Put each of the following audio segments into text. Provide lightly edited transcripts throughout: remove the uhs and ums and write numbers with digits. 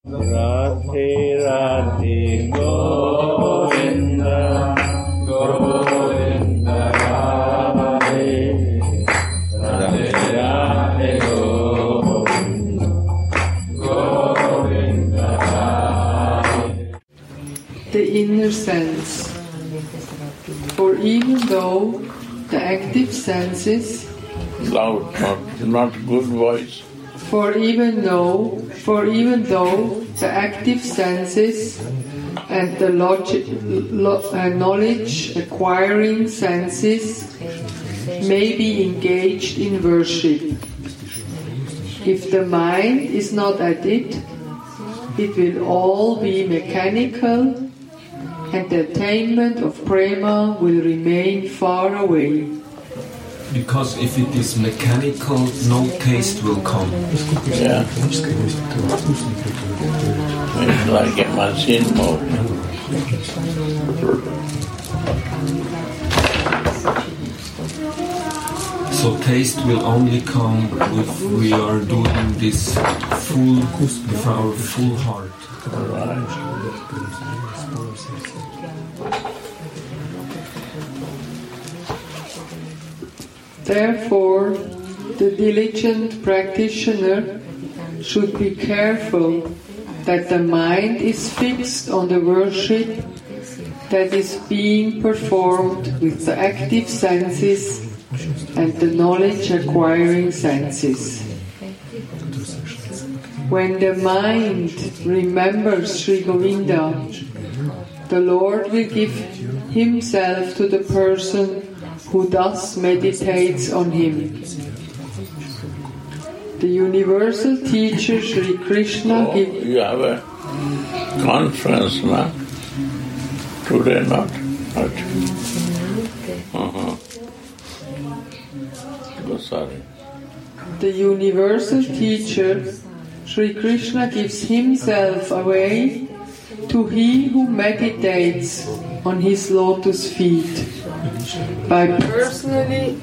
Radhe Radhe Govinda Govinda Radhe Radhe Radhe Govinda Govinda Radhe. The inner sense. For even though the active senses, loud, not good voice. For even though the active senses and the knowledge acquiring senses may be engaged in worship, if the mind is not at it, it will all be mechanical, and the attainment of prema will remain far away. Because if it is mechanical, no taste will come. Yeah. It's like a machine mode. So taste will only come if we are doing this with our full heart. Therefore, the diligent practitioner should be careful that the mind is fixed on the worship that is being performed with the active senses and the knowledge-acquiring senses. When the mind remembers Sri Govinda, the Lord will give Himself to the person who thus meditates on Him. The universal teacher Sri Krishna gives... You have a conference now? Today not? Oh, sorry. The universal teacher Sri Krishna gives Himself away to he who meditates on His lotus feet by personally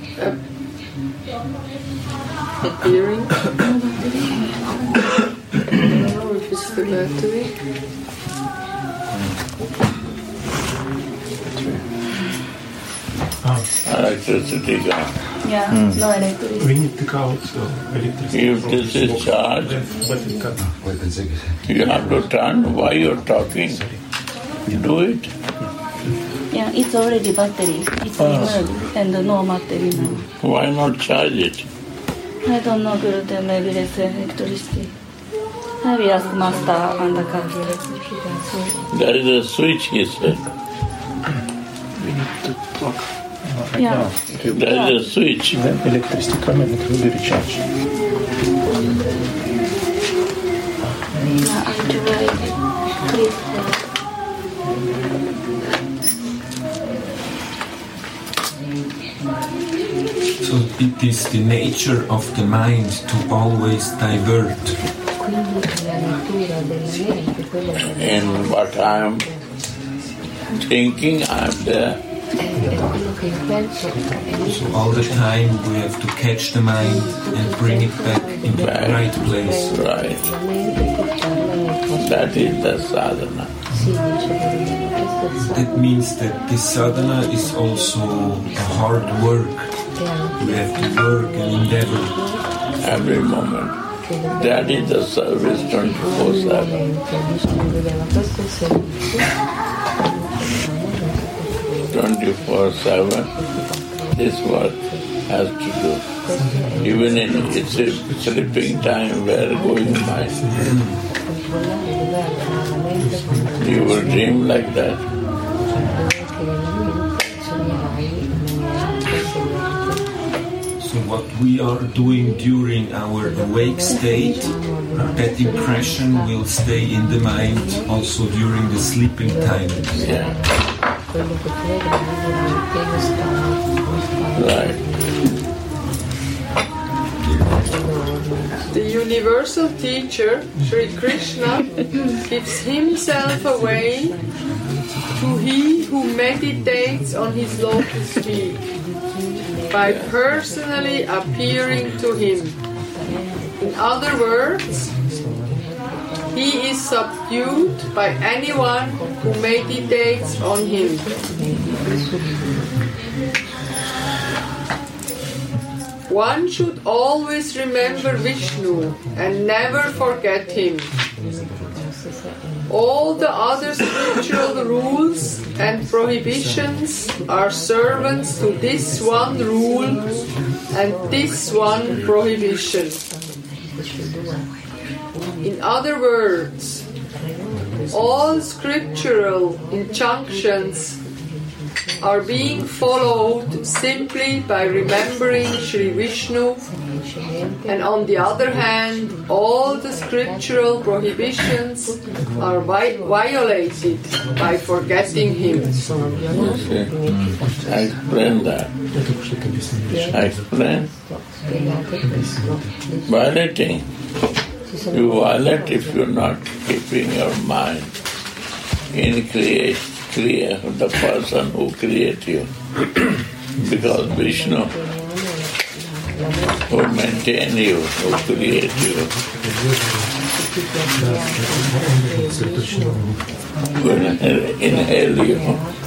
appearing. I don't know if it's the battery. Electricity gone. Yeah, no electricity. We need to go out, so electricity. If this is charged, you have to turn. Why you're talking? Do it. Yeah, it's already battery. It's removed and no battery now. Why not charge it? I don't know, Gurudev, maybe there's electricity. I will ask Master and the Kaki. There is a switch, he said. We need to plug. Yeah. There is a switch. Then electricity come and it will be recharged. Yeah, I tried. Please. So it is the nature of the mind to always divert. And what I am thinking, I am there. So all the time we have to catch the mind and bring it back in the right place. Right. That is the sadhana. That means that this sadhana is also a hard work. We have to work and endeavor. Every moment. That is the service 24/7. 24/7, this work has to do. Even in its sleeping time, we are going mind. You will dream like that. So what we are doing during our awake state, that impression will stay in the mind also during the sleeping time. Yeah. Right. The universal teacher, Sri Krishna, gives Himself away to he who meditates on His lotus feet by personally appearing to him. In other words, he is subdued by anyone who meditates on him. One should always remember Vishnu and never forget him. All the other spiritual rules and prohibitions are servants to this one rule and this one prohibition. In other words, all scriptural injunctions are being followed simply by remembering Sri Vishnu, and on the other hand, all the scriptural prohibitions are violated by forgetting him. I explained that. I explained. Violating. You violate if you're not keeping your mind in clear the person who created you. Because Vishnu, who maintain you, who create you, will inhale you.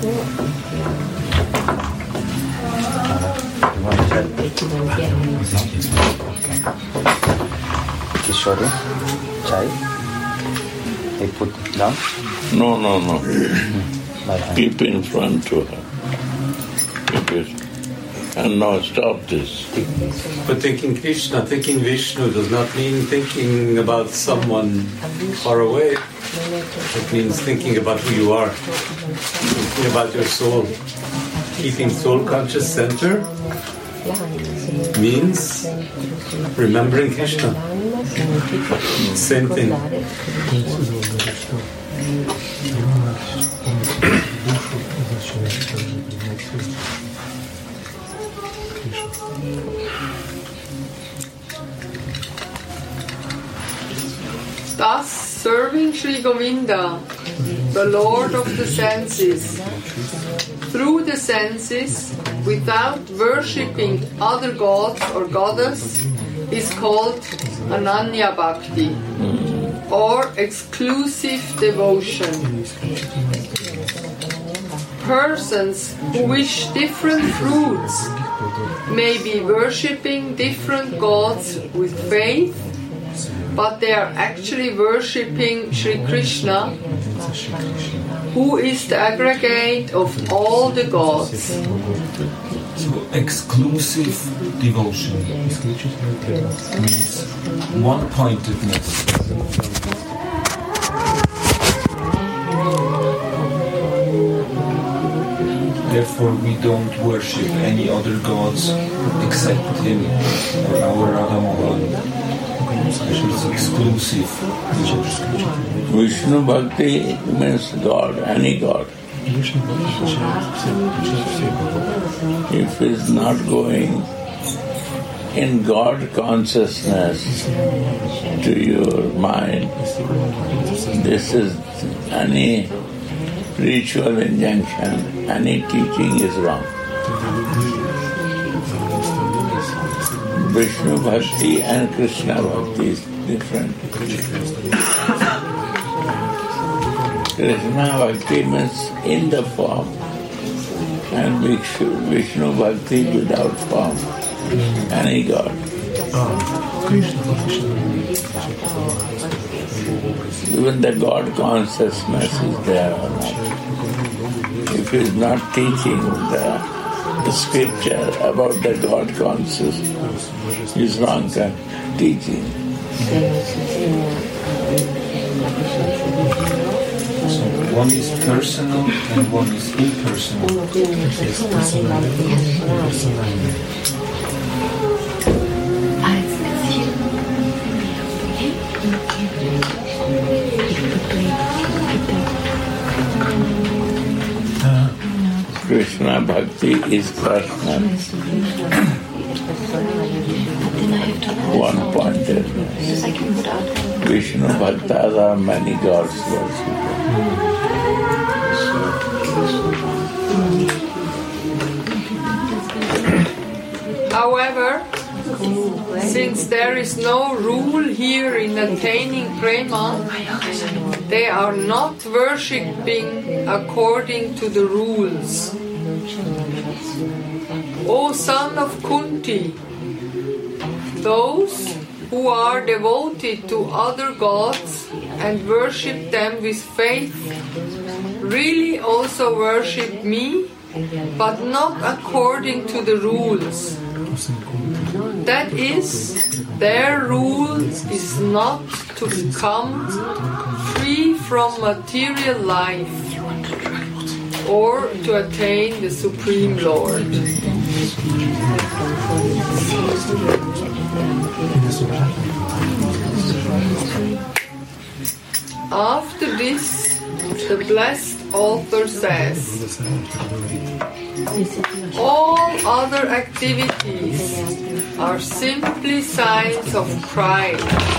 Kishore, chai. They put it down? No. Keep in front to her. Keep it. And now stop this. But thinking Krishna, thinking Vishnu does not mean thinking about someone far away. It means thinking about who you are, thinking about your soul. Keeping soul conscious center means remembering Krishna. Same thing. Thus, serving Sri Govinda, the Lord of the senses, through the senses, without worshipping other gods or goddess, is called Ananya Bhakti, or exclusive devotion. Persons who wish different fruits may be worshipping different gods with faith, but they are actually worshipping Sri Krishna, who is the aggregate of all the gods. So exclusive devotion means one-pointedness. Therefore, we don't worship any other gods except Him or our Radha Mohan. It's exclusive. Vishnu Bhakti means God, any God. If it's not going in God consciousness to your mind, this is any ritual injunction, any teaching is wrong. Vishnu Bhakti and Krishna Bhakti is different. Krishna Bhakti means in the form, and Vishnu Bhakti without form, any God. Even the God consciousness is there or not. If he is not teaching the scripture about the God consciousness, he is wrong teaching. So one is personal and one is impersonal. Krishna Bhakti is personal. One-pointedness. Vishnu Bhaktas are many gods worshipped. However, since there is no rule here in attaining prema, they are not worshipping according to the rules. O son of Kunti, those who are devoted to other gods and worship them with faith really also worship me, but not according to the rules. That is, their rule is not to become free from material life or to attain the Supreme Lord. After this, the blessed author says, all other activities are simply signs of pride,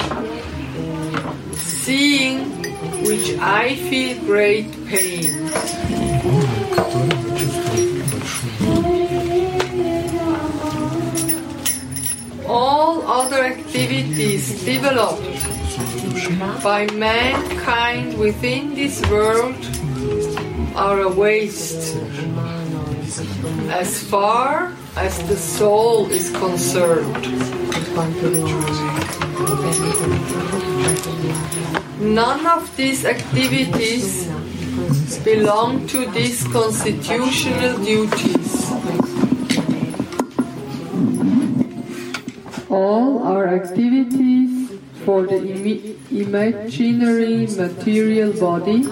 seeing which I feel great pain. All other activities developed by mankind within this world are a waste, as far as the soul is concerned. None of these activities belong to these constitutional duties. All our activities for the imaginary material body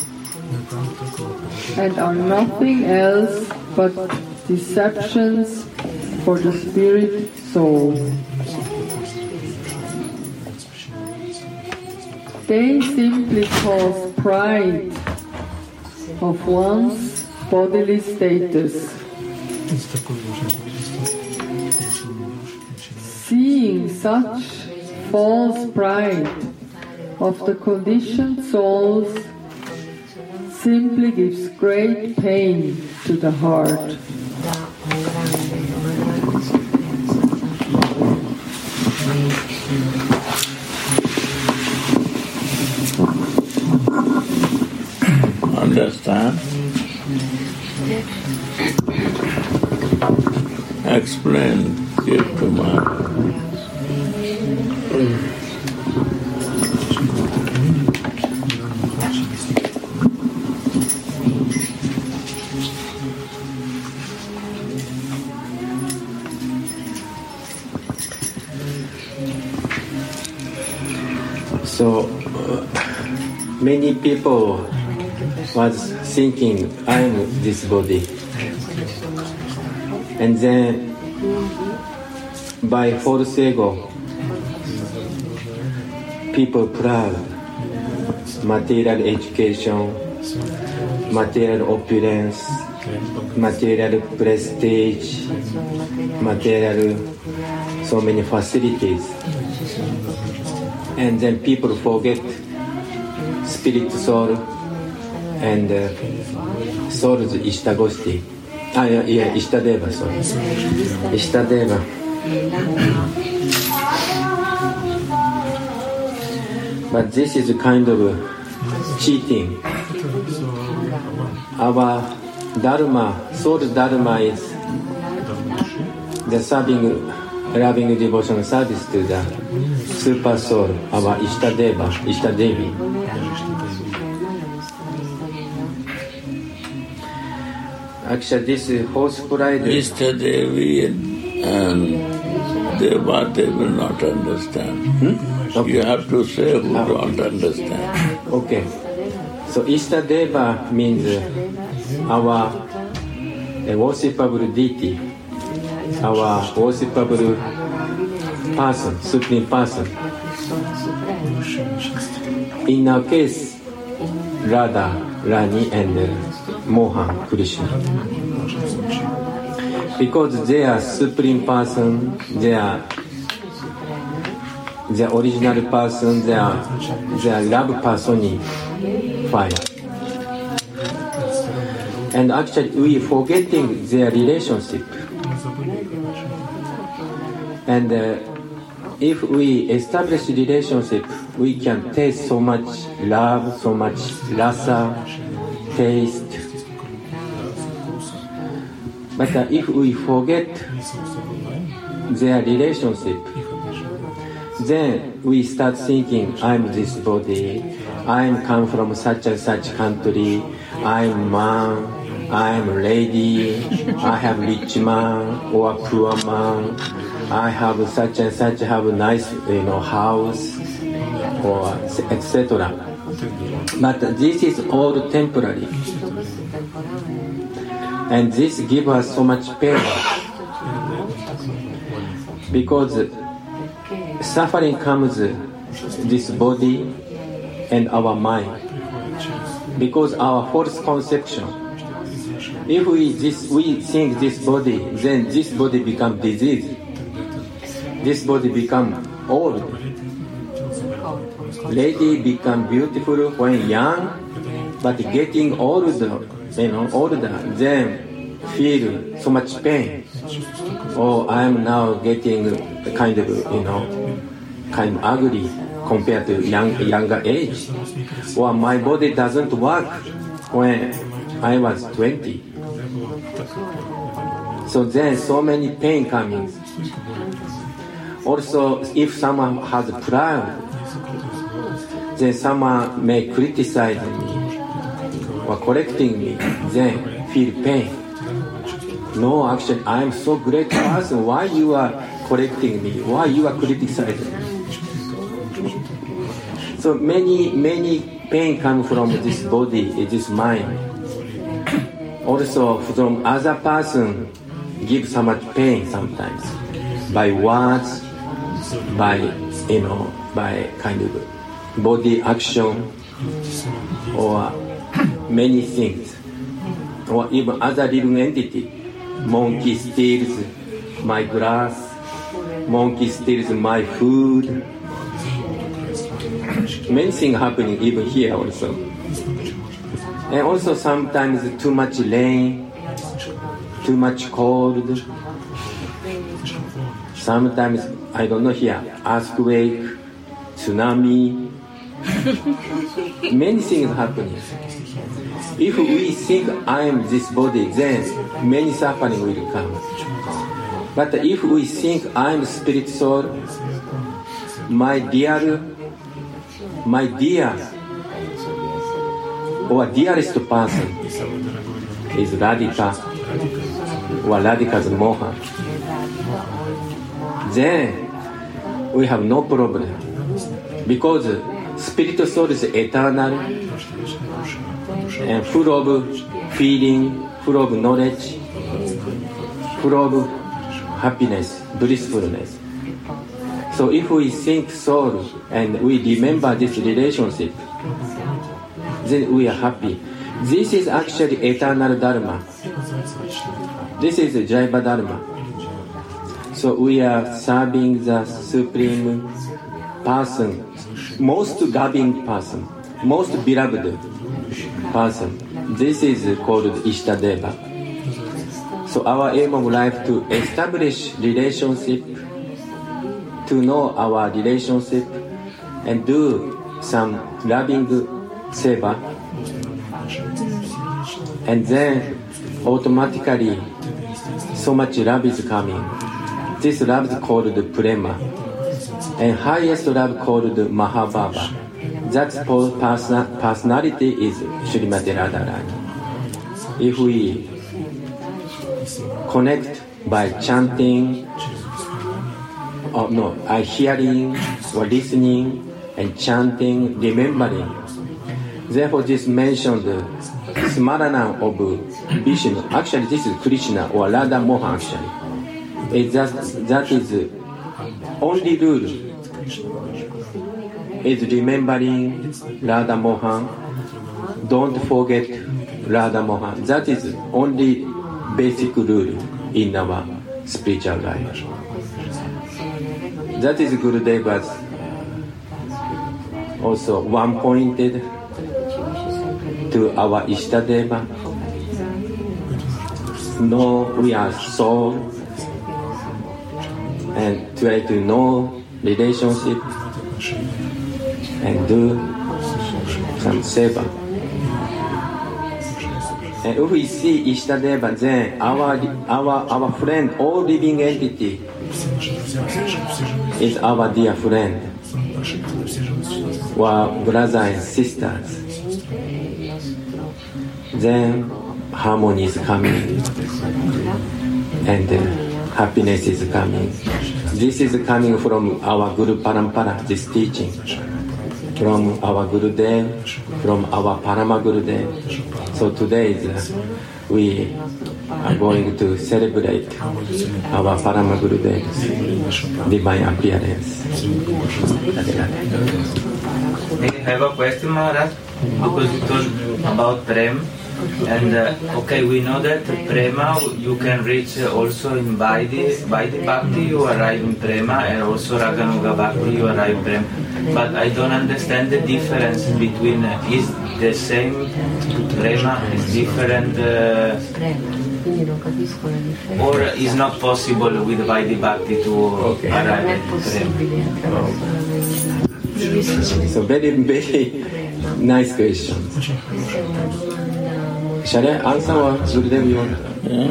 and are nothing else but deceptions for the spirit soul. They simply cause pride of one's bodily status. Seeing such false pride of the conditioned souls simply gives great pain to the heart. Understand? Explain, give to my. So many people was thinking I'm this body, and then by false ego, people proud, material education, material opulence, material prestige, material so many facilities. And then people forget spirit soul and soul's Ishtagosti. Ishtadeva, sorry. Ishtadeva. But this is a kind of cheating. Our Dharma, soul's Dharma is the serving, loving devotional service to the Super Soul, our Ishtadeva, Ishtadevi. Actually, this false pride. Ishtadevi and Deva, they will not understand. Okay. You have to say who don't understand. Okay. So Ishtadeva means our worshipable deity, our worshipable person, supreme person. In our case, Radha, Rani and Mohan, Krishna. Because they are supreme person, they are the original person, they are love personified. And actually we forgetting their relationship. And if we establish relationship, we can taste so much love, so much rasa, taste. But if we forget their relationship, then we start thinking, I'm this body, I'm come from such and such country, I'm man, I'm lady, I have rich man or poor man, I have such and such, have a nice house, or etc. But this is all temporary. And this gives us so much pain. Because suffering comes this body and our mind. Because our false conception. If we think this body, then this body become disease. This body become old. Lady become beautiful when young, but getting older, then feel so much pain. Oh, I am now getting kind of ugly compared to younger age. Or my body doesn't work when I was 20. So then so many pain coming. Also, if someone has pride, then someone may criticize me or correcting me, then feel pain. No, actually, I am so great person. Why you are correcting me? Why you are criticizing me? So many pain come from this body, this mind. Also, from other person, give so much pain sometimes by words, by kind of body action, or many things, or even other living entity. Monkey steals my grass, monkey steals my food. Many things happening even here also. And also sometimes too much rain, too much cold. Sometimes, I don't know here, earthquake, tsunami. Many things happening. If we think I am this body, then many suffering will come. But if we think I am spirit soul, my dear, or dearest person is Radhika, or Radhika's Mohan, then we have no problem. Because spirit soul is eternal and full of feeling, full of knowledge, full of happiness, blissfulness. So if we think soul and we remember this relationship, then we are happy. This is actually eternal Dharma. This is Jaiva Dharma. So we are serving the Supreme Person, most loving person, most beloved person. This is called Ishtadeva. So our aim of life to establish relationship, to know our relationship, and do some loving seva, and then automatically so much love is coming. This love is called prema, and highest love called Mahabhava. That personality is Srimati Radharani. If we connect by chanting, hearing or listening and chanting, remembering. Therefore, this mentioned Smarana of Vishnu. Actually, this is Krishna or Radha Mohan. Actually, that is only rule. Is remembering Radha Mohan. Don't forget Radha Mohan. That is only basic rule in our spiritual life. That is Gurudeva's also one pointed to our Ishtadeva. No, we are soul. and try to know relationship and do some seva. And if we see Ishtadeva, then our friend, all living entity, is our dear friend, or brothers and sisters. Then harmony is coming, and happiness is coming. This is coming from our Guru Parampara, this teaching, from our Gurudev, from our Parama Gurudev. So today we are going to celebrate our Parama Gurudev's divine appearance. I have a question, Maharaj, because you talked about Prem. And okay, we know that Prema you can reach also in Vaidhi Bhakti, you arrive in Prema, and also Raganuga Bhakti, you arrive in Prema. But I don't understand the difference between is the same Prema, is different, or is not possible with Vaidhi Bhakti to arrive at Prema? So very nice question. Shall I answer or Gurudev you want?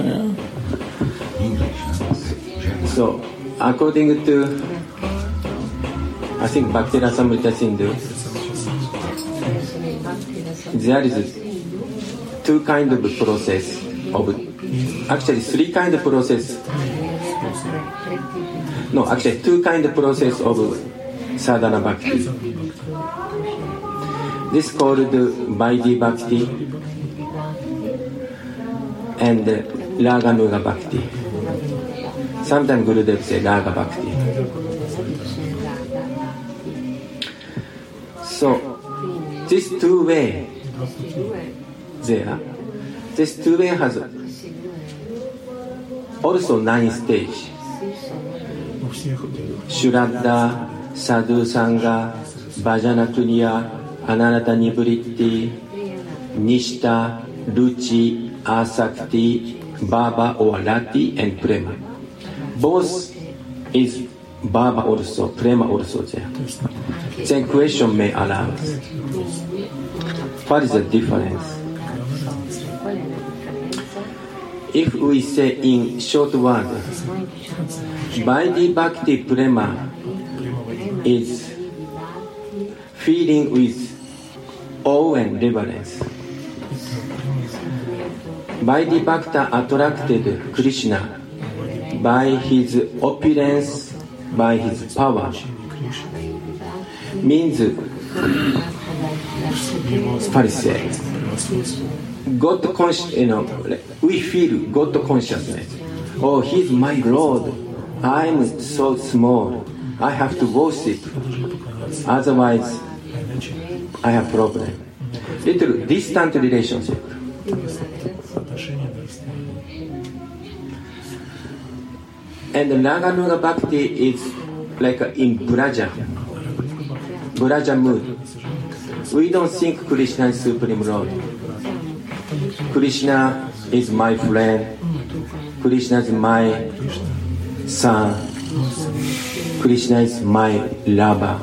So, according to, I think Bhakti Rasamrita Sindhu, there is two kind of process of, actually three kind of process. No, actually two kind of process of sadhana bhakti. This is called Vaidhi Bhakti and Raganuga Bhakti. Sometimes Gurudev say Raga Bhakti. So, this two way there, this two way has also 9 stages. Shraddha, Sadhu Sangha, Bhajana Kriya, Anarata Nivritti, Nishta, Ruchi, Asakti, Bhava or Rati, and Prema. Both is Bhava also, Prema also there. Then question may arise. What is the difference? If we say in short word, Vaidhi Bhakti Prema is feeling with awe and reverence. Vaidhi Bhakta attracted Krishna by his opulence, by his power. Means, God consciousness, we feel God consciousness. Oh, he's my Lord. I'm so small. I have to worship. Otherwise, I have problem. Little distant relationship. And the Raganuga Bhakti is like in Braja mood. We don't think Krishna is Supreme Lord. Krishna is my friend. Krishna is my son. Krishna is my lover.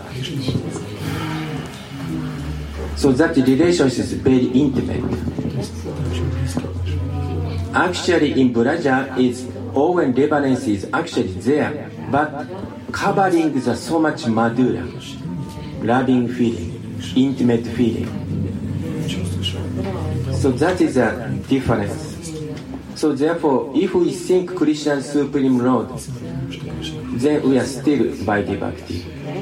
So that relationship is very intimate. Actually, in Braja, is awe and reverence is actually there, but covering the so much madhura, loving feeling, intimate feeling. So that is a difference. So therefore, if we think Krishna is Supreme Lord, then we are still Vaidhi Bhakti.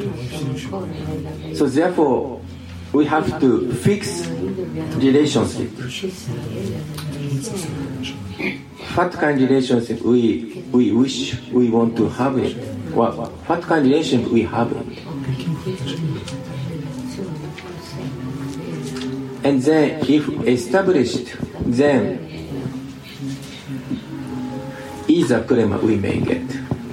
So therefore, we have to fix relationship. What kind of relationship we wish we want to have it? What kind of relationship we have it? And then if established, then is a prema we may get.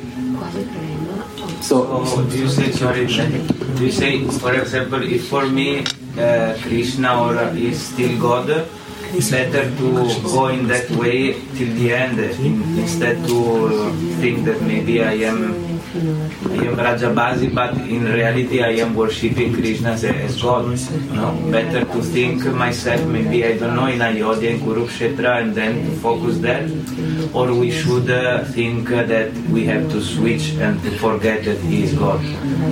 So do you say, for example, if for me Krishna or is still God, better to go in that way till the end instead to think that maybe I am Brajabasi, but in reality I am worshipping Krishna as God. No? Better to think myself maybe, I don't know, in Ayodhya, in Kurukshetra, and then to focus there. Or we should think that we have to switch and to forget that He is God.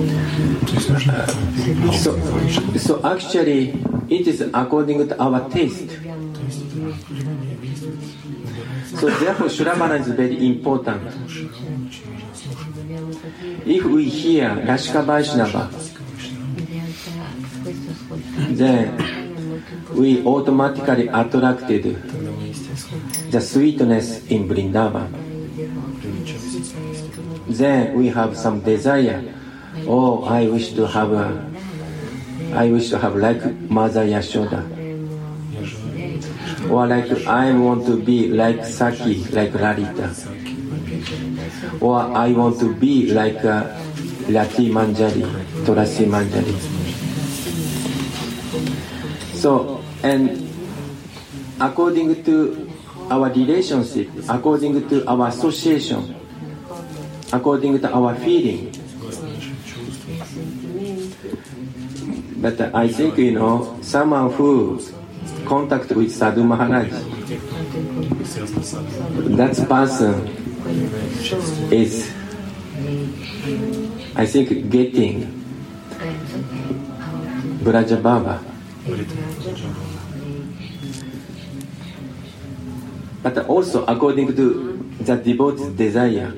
So actually, it is according to our taste. So therefore, Shravana is very important. If we hear Rashika Vaishnava, then we automatically attracted the sweetness in Vrindavan. Then we have some desire. Oh, I wish to have like Mother Yashoda. Or like I want to be like Saki, like Lalita. Or I want to be like Rati Manjari, Tulasi Manjari. So, and according to our relationship, according to our association, according to our feeling. But I think, someone who contact with Sadhu Maharaj, that person is, I think, getting Brajabhava. But also according to the devotee's desire.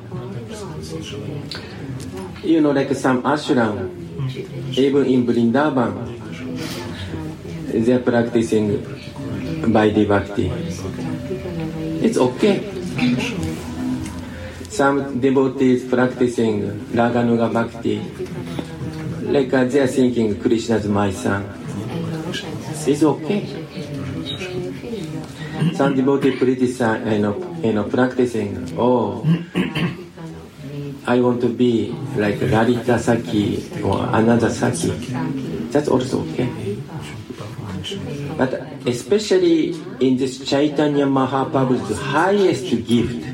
Like some ashram, even in Vrindavan, they are practicing Vaidhi Bhakti. It's okay. Some devotees practicing Raganuga Bhakti, like they are thinking Krishna is my son. It's okay. Some devotees practicing, I want to be like Lalita Saki or another Saki. That's also okay. But especially in this Chaitanya Mahaprabhu's highest gift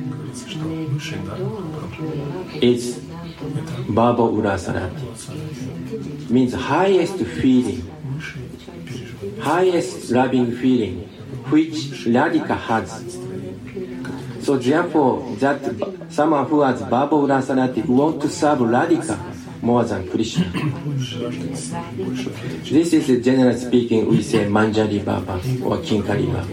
is Bhava Urasarati. Means highest feeling, highest loving feeling, which Radhika has. So therefore, that someone who has Bhava Urasarati want to serve Radhika more than Krishna. This is, generally speaking, we say Manjari Baba or Kinkari Baba.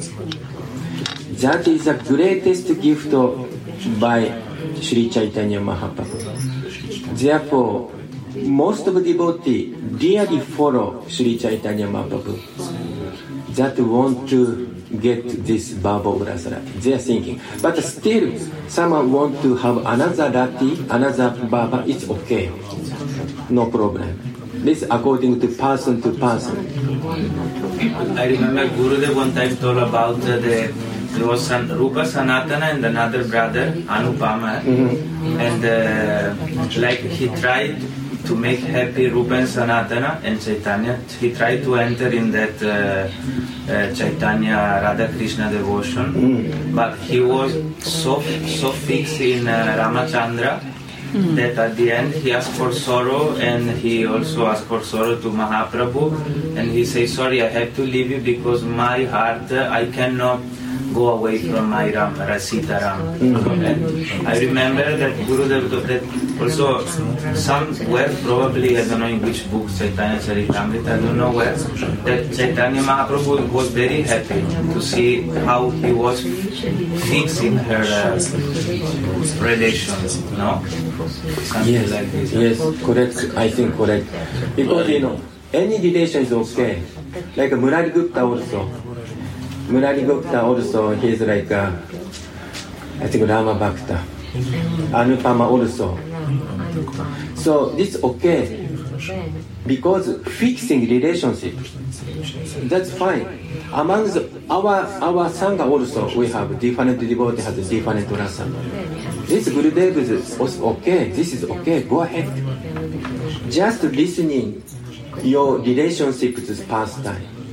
That is the greatest gift by Sri Chaitanya Mahaprabhu. Therefore, most of the devotees dearly follow Sri Chaitanya Mahaprabhu that want to get this Bhava Urasarati. They are thinking. But still, someone want to have another Rati, another Bhava, it's okay. No problem. This according to person to person. I remember Gurudev one time told about there was Rupa Sanatana and another brother, Anupama, and like he tried to make happy Rupa and Sanatana and Chaitanya. He tried to enter in that Chaitanya Radha Krishna devotion, but he was so fixed in Ramachandra that at the end he asked for sorrow, and he also asked for sorrow to Mahaprabhu, and he says, sorry, I have to leave you because my heart, I cannot go away from my Ram, Sitaram. And I remember that Gurudev that also somewhere, probably, I don't know in which book, Chaitanya Charitamrita, I don't know where, that Chaitanya Mahaprabhu was very happy to see how he was fixing her relations, no? Something yes, like this. Yes, correct. I think correct. Because, any relation is okay. Like Murari Gupta also. Murari Gupta also, he is like, I think Rama Bhakta. Anupama also. So this okay. Because fixing relationship, that's fine. Among our Sangha also, we have different devotees, has different rasa. This Gurudev is okay, this is okay, go ahead. Just listening, your relationship is pastime.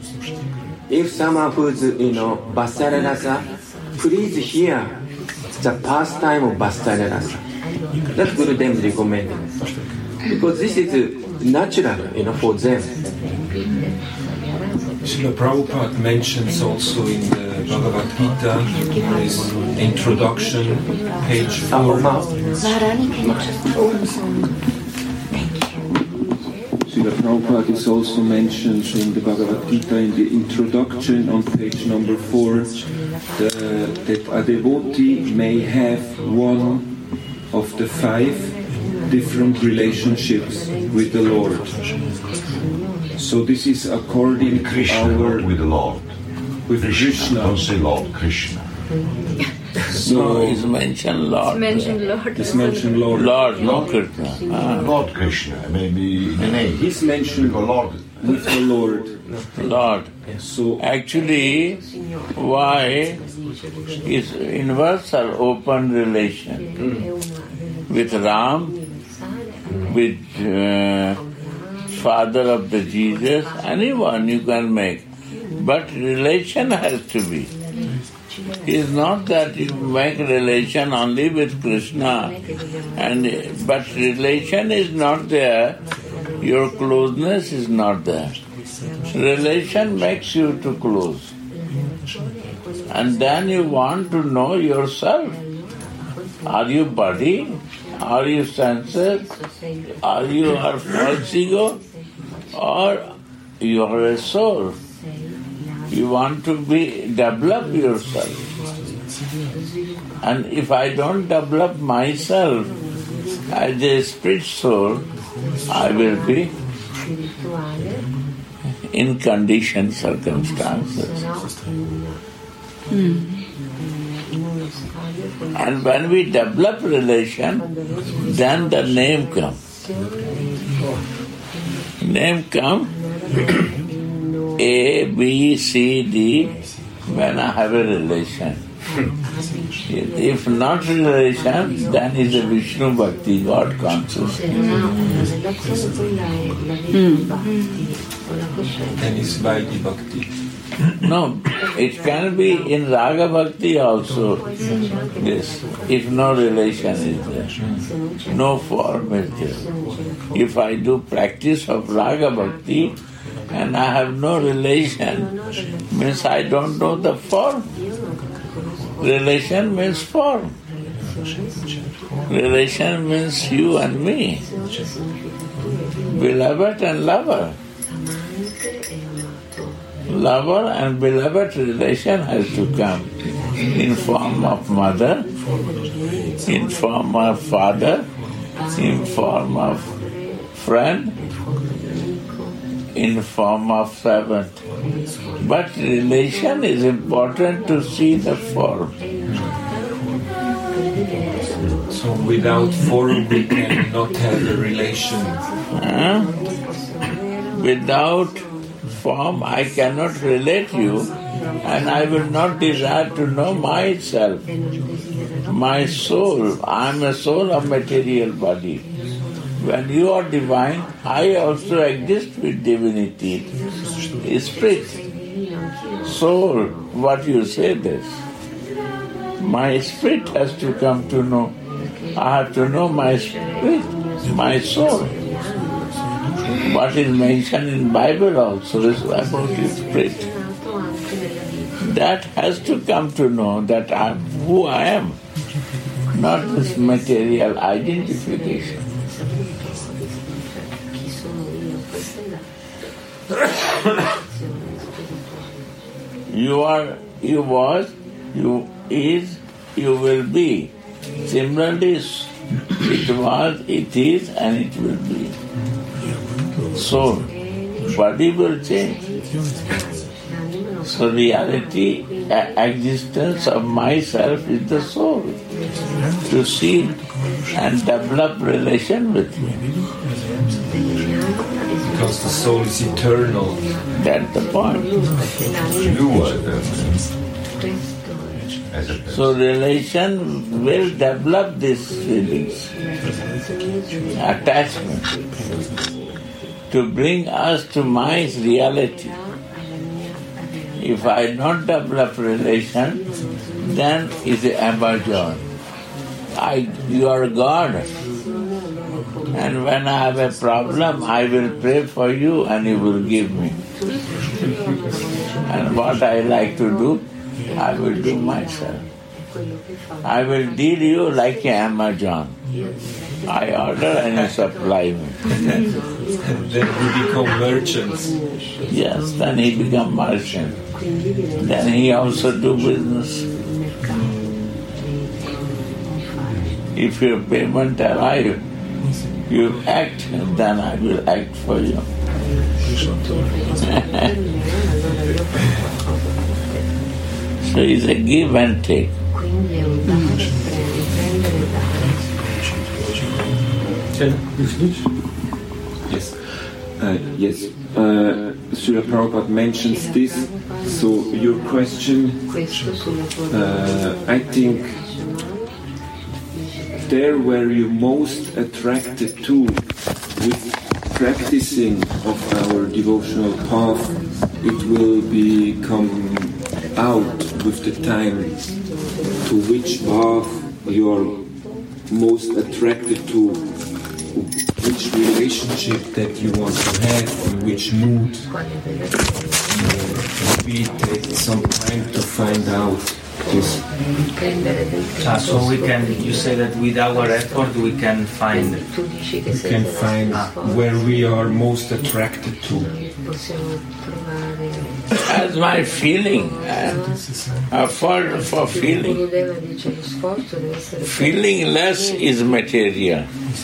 if someone who's, Vatsala Rasa, please hear the pastime of Vatsala Rasa. That's Gurudev recommended. Because this is natural, for them. Srila Prabhupada mentions also in the Bhagavad Gita, his introduction, page 4. Srila Prabhupada is also mentioned in the Bhagavad Gita in the introduction on page number 4 that a devotee may have one of the 5 different relationships with the Lord. So this is according to our... with the Lord. With Krishna. Don't say Lord, Krishna. So it's mentioned Lord. It's mentioned Lord. Lord, no Krishna. Lord Krishna, maybe the name. He's mentioned Lord. with the Lord. Lord. So actually, why is universal open relation with Ram, with father of the Jesus, anyone you can make, but relation has to be. It's not that you make relation only with Krishna, but relation is not there, your closeness is not there. Relation makes you to close. And then you want to know yourself. Are you body? Are you senses? Are you a false ego? Or you are a soul? You want to develop yourself. And if I don't develop myself as a spirit soul, I will be in conditioned circumstances. And when we develop relation, then the name comes. Name comes A, B, C, D when I have a relation. If not relation, then is a Vishnu Bhakti, God consciousness. And it's Vaidhi Bhakti. No, it can be in Raga Bhakti also, this, if no relation is there, no form is there. If I do practice of Raga Bhakti and I have no relation, means I don't know the form. Relation means form. Relation means you and me, beloved and lover. Lover and beloved relation has to come in form of mother, in form of father, in form of friend, in form of servant. But relation is important to see the form. So without form we cannot have a relation. Without form I cannot relate you, and I will not desire to know myself, my soul. I am a soul of material body. When you are divine, I also exist with divinity. Spirit, soul, what you say this? My spirit has to come to know. I have to know my spirit, my soul. What is mentioned in Bible also is about your spirit. That has to come to know that I am who I am, not this material identification. You are, you was, you is, you will be. Similarly, it was, it is, and it will be. So, body will change. So, reality, existence of myself is the soul. To see and develop relation with me. Because the soul is eternal. That's the point. You are eternal. So relation will develop these feelings, attachment, to bring us to my reality. If I don't develop relation, then it's Amazon. You are God. And when I have a problem, I will pray for you and you will give me. And what I like to do, I will do myself. I will deal you like an Amazon. I order and you supply me. Then we become merchants. Yes, then he become merchant. Then he also do business. If your payment arrives, you act, then I will act for you. So it's a give and take. Yes. Yes. Srila Prabhupada mentions this. So your question, I think, there where you're most attracted to with practicing of our devotional path, it will become out with the time to which path you are most attracted to, which relationship that you want to have, in which mood. Maybe it takes some time to find out this. So we can, you say that with our effort we can find where we are most attracted to. As my feeling, effort for feeling. Feeling less is material.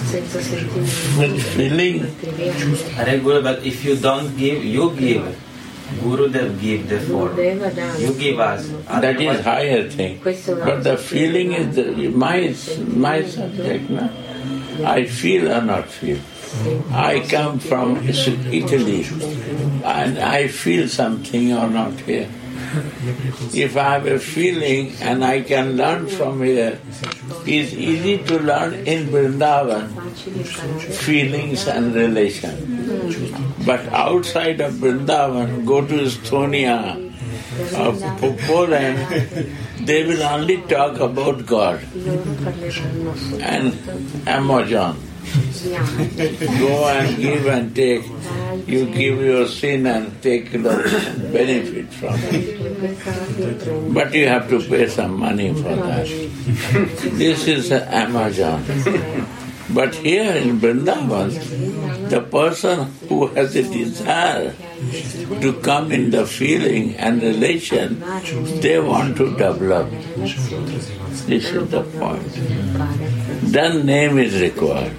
Feeling. But if you don't give, you give. Gurudev give, therefore. You give us. That is higher thing. But the feeling is my subject. No? I feel or not feel. I come from Italy and I feel something or not here. If I have a feeling and I can learn from here, it's easy to learn in Vrindavan feelings and relation. But outside of Vrindavan, go to Estonia or Poland, they will only talk about God and Amazon. Go and give and take. You give your sin and take the benefit from it. But you have to pay some money for that. This is Amazon. But here in Vrindavan, the person who has a desire to come in the feeling and relation, they want to develop. This is the point. Then name is required.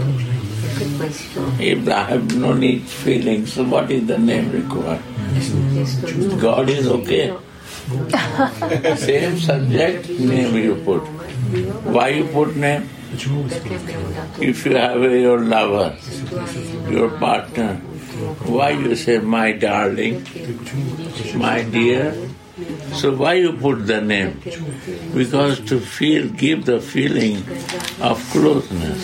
If I have no need feelings, so what is the name required? God is okay. Same subject, name you put. Why you put name? If you have your lover, your partner, why you say my darling, my dear? So why you put the name? Because to feel, give the feeling of closeness.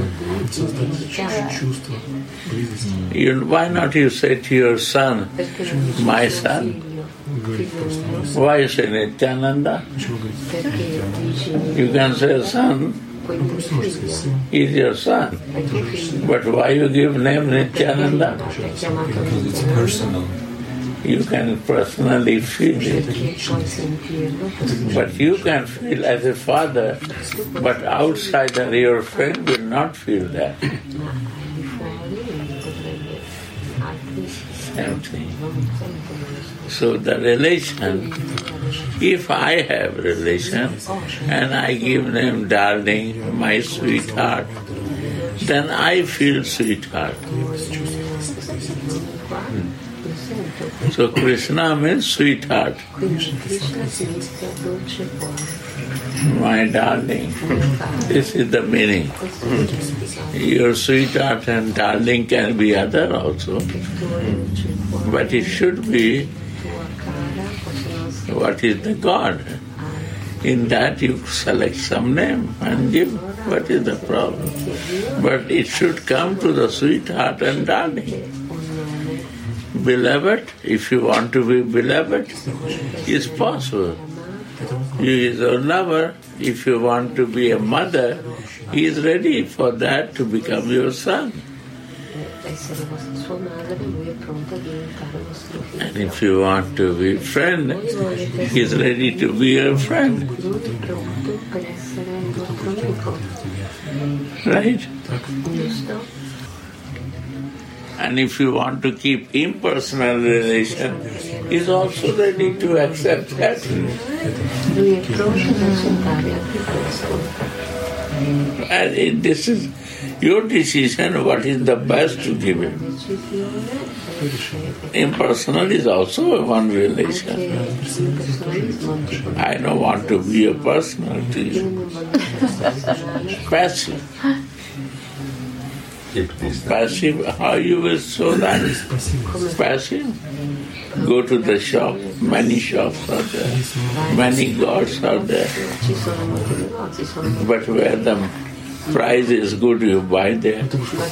Why not you say to your son, my son? Why you say Nityananda? You can say son is your son. But why you give name Nityananda? Because it's personal. You can personally feel it. But you can feel as a father, but outsider, your friend will not feel that. Same thing. So the relation, if I have relation and I give them darling, my sweetheart, then I feel sweetheart. So Krishna means sweetheart. My darling. This is the meaning. Your sweetheart and darling can be other also. But it should be what is the God. In that you select some name and give. What is the problem? But it should come to the sweetheart and darling. beloved, if you want to be beloved, it's possible. He is a lover. If you want to be a mother, he is ready for that to become your son. And if you want to be a friend, he is ready to be your friend. Right? And if you want to keep impersonal relation, he is also ready to accept that. And this is your decision, what is the best to give him. Impersonal is also one relation. I don't want to be a personal to you. Passive. Passive, how you will show that? Passive. Go to the shop, many shops are there, many gods are there. But where the price is good, you buy there.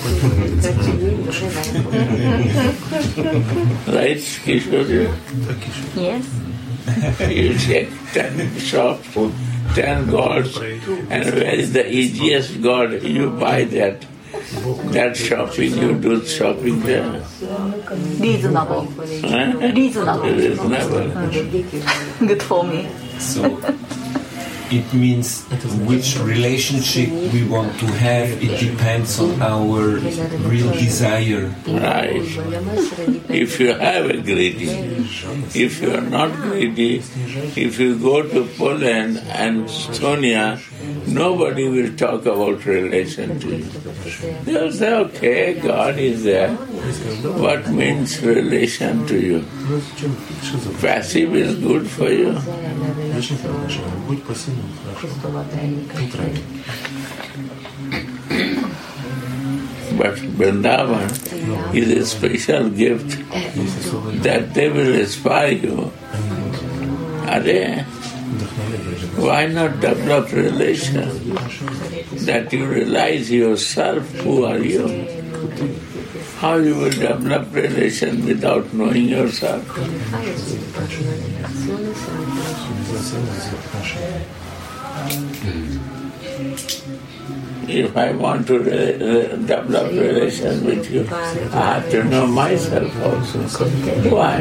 Right, Kishore? Yes. You check 10 shops, 10 gods, and where is the easiest god, you buy that. That shopping, you do shopping there. Reasonable. Reasonable. Reasonable. Good for me. So it means which relationship we want to have, it depends on our real desire. Right. If you have a greedy, if you are not greedy, if you go to Poland and Estonia, nobody will talk about relation to you. They'll say, okay, God is there. What means relation to you? Passive is good for you. But Vrindavan is a special gift that they will inspire you. Are, why not develop relation that you realize yourself, who are you? How you will develop relation without knowing yourself? If I want to develop relation with you, I have to know myself also. Why?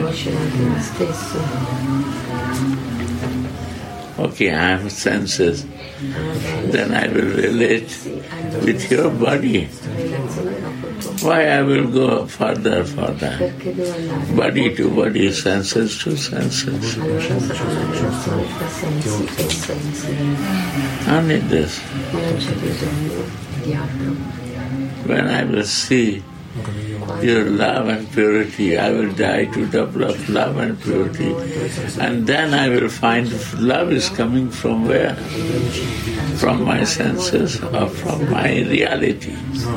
Okay, I have senses. Then I will relate with your body. Why I will go further? Body to body, senses to senses. Only this. When I will see your love and purity, I will die to develop love and purity. And then I will find love is coming from where? From my senses or from my reality?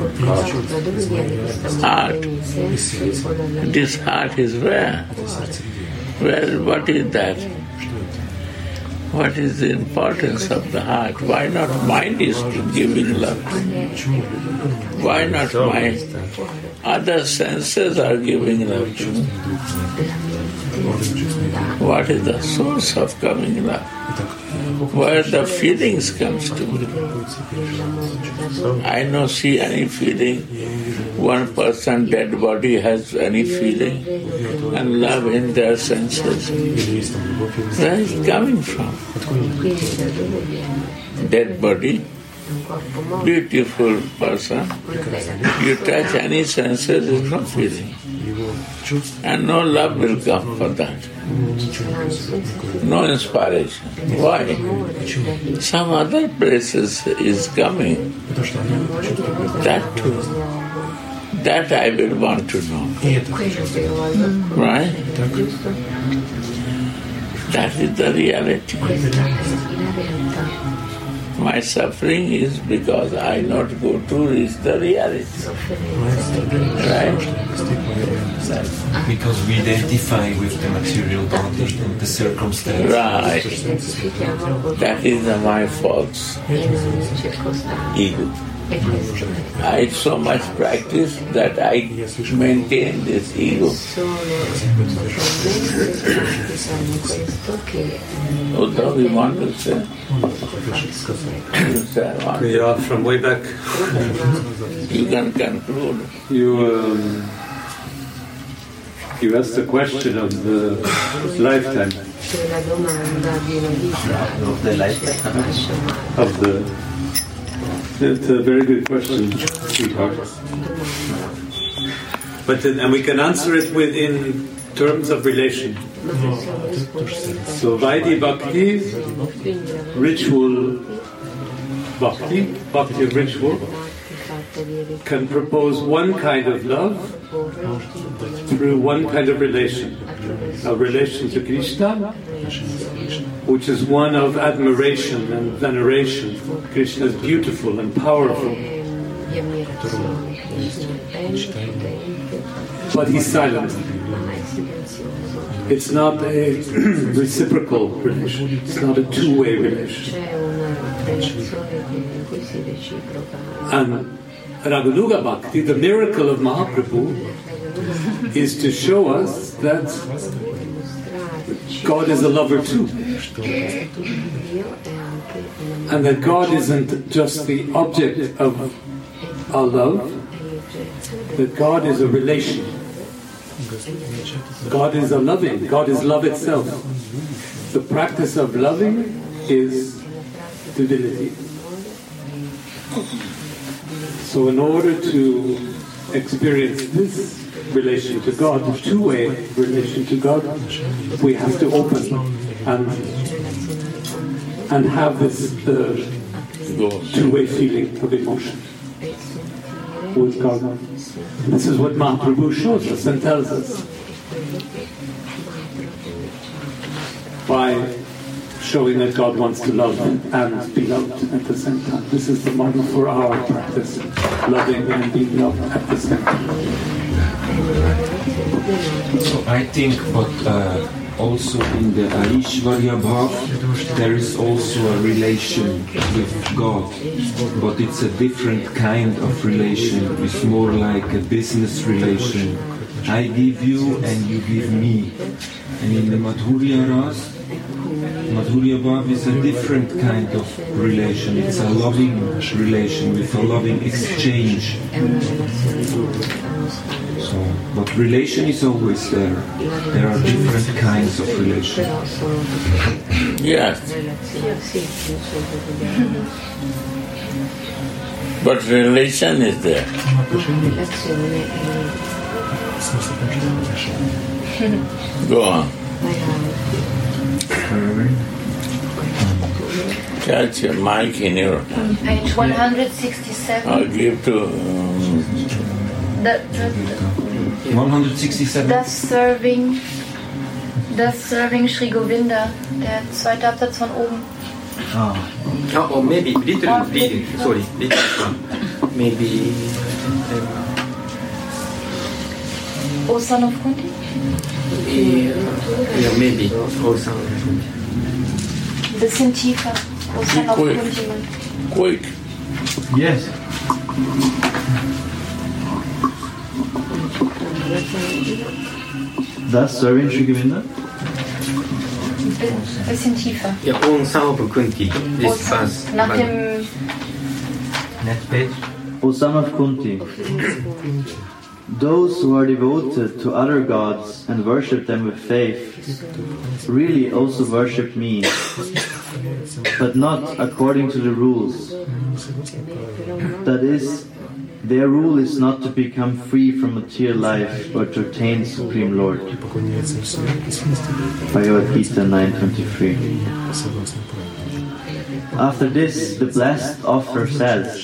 Heart. This heart is where? What is that? What is the importance of the heart? Why not mind is giving love? Why not mind? Other senses are giving love to me. What is the source of coming love? Where the feelings comes to me. I don't see any feeling. One person, dead body, has any feeling and love in their senses. Where is it coming from? Dead body, beautiful person. You touch any senses, there is no feeling. And no love will come for that. No inspiration. Why? Some other places is coming. That too. That I will want to know. Right? That is the reality. My suffering is because I not go to reach the reality. Right? Because we identify with the material body and the circumstances. Right. That is my false ego. I so much practice that I maintain this ego. Uddhav, you want to say? You are from way back. You can conclude. You asked the question of the lifetime. Of the lifetime. It's a very good question, sweetheart. And we can answer it within terms of relation. So Vaidhi Bhakti, ritual Bhakti of ritual, can propose one kind of love through one kind of relation. A relation to Krishna, which is one of admiration and veneration. Krishna is beautiful and powerful. But he's silent. It's not a reciprocal relation. It's not a two-way relation. And Raganuga Bhakti, the miracle of Mahaprabhu, is to show us that God is a lover too. And that God isn't just the object of our love, that God is a relation. God is a loving, God is love itself. The practice of loving is divinity. So in order to experience this relation to God, the two-way relation to God, we have to open and have this two-way feeling of emotion with God. This is what Mahaprabhu shows us and tells us by showing that God wants to love and be loved at the same time. This is the model for our practice, loving and being loved at the same time. So I think, but also in the Aishwarya Bhav, there is also a relation with God, but it's a different kind of relation. It's more like a business relation. I give you and you give me. And in the Madhurya Ras, Madhurya Bhav is a different kind of relation. It's a loving relation with a loving exchange. So, but relation is always there. There are different kinds of relation. Yes. But relation is there. Go on. Catch your mic in your hand. Page 167. I'll give to... 167. Das Serving Sri Govinda, der zweite Absatz von oben. Oh, maybe little reading. Sorry, little. Maybe. O son of Kunti? Yeah, maybe. O son of Kunti. Bisschen tiefer. O son of Kunti. Quick. Yes. Das Serving Sri Govinda? Bisschen tiefer. Ja, O son of Kunti. This verse. Nach dem... Next page. O son of Kunti, those who are devoted to other gods and worship them with faith really also worship me, but not according to the rules. That is, their rule is not to become free from material life or to attain Supreme Lord. Bhagavad Gita 9:23. After this, the blessed author says,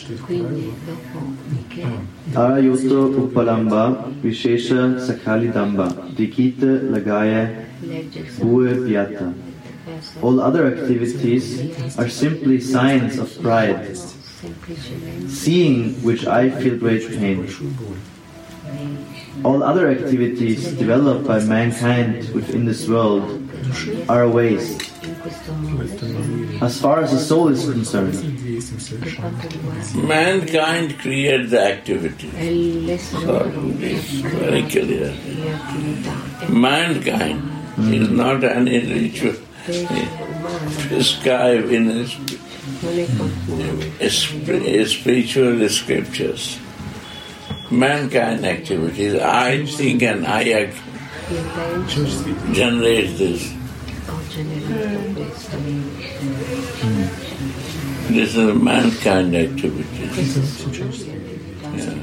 Arayoto Upalamba Vishesha Sakalidamba Dikita Lagaya Bue Vyata. All other activities are simply signs of pride, seeing which I feel great pain. All other activities developed by mankind within this world are a waste, as far as the soul is concerned. Mankind creates the activity. So it's very clear. Mankind is not any ritual prescribed in spiritual scriptures. Mankind activities, I think and I act, generates this. This is mankind activities. Yeah.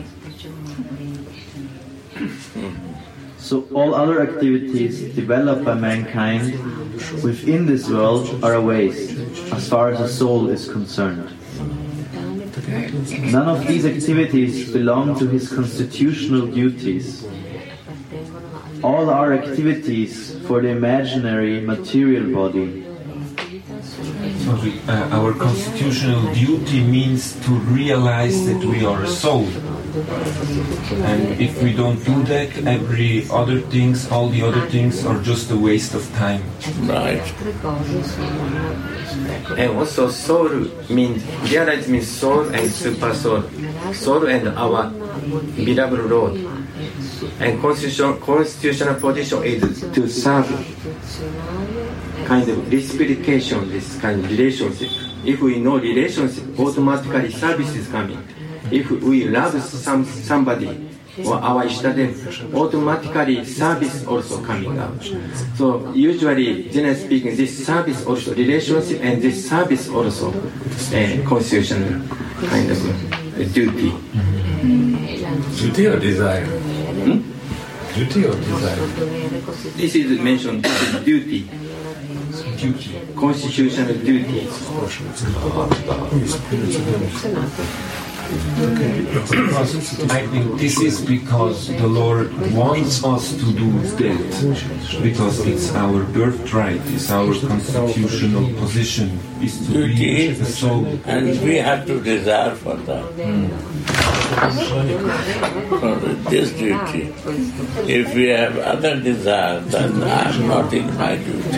So all other activities developed by mankind within this world are a waste, as far as the soul is concerned. None of these activities belong to his constitutional duties. All are activities for the imaginary material body. So our constitutional duty means to realize that we are a soul. And if we don't do that, all the other things are just a waste of time. Right. And also soul means, realize means soul and super soul. Soul and our beloved Lord. And constitutional position is to serve kind of reciprocation, this kind of relationship. If we know relationship, automatically service is coming. If we love somebody or our Ishtaden, automatically service also coming out. So usually, generally speaking, this service also, relationship and this service also constitutional kind of duty. Duty or desire? Duty or desire? This is mentioned duty. Constitutional duty. I think this is because the Lord wants us to do that, because it's our birthright, it's our constitutional position, is to duty, be the soul. and we have to desire for that. For this duty. If we have other desire, then I am not in my duty.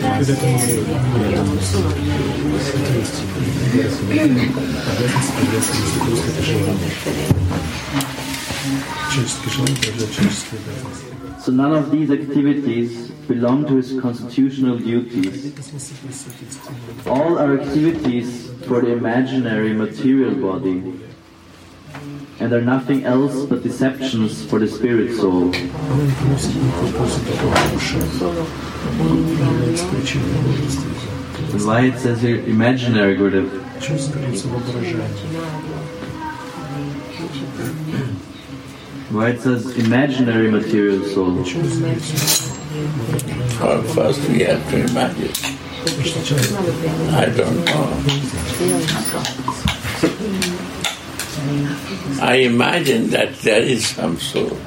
So none of these activities belong to his constitutional duties. All are activities for the imaginary material body, and are nothing else but deceptions for the spirit soul. And why it says here imaginary, Gurudev? Why it says imaginary material soul? First we have to imagine. I don't know. I imagine that there is some soul.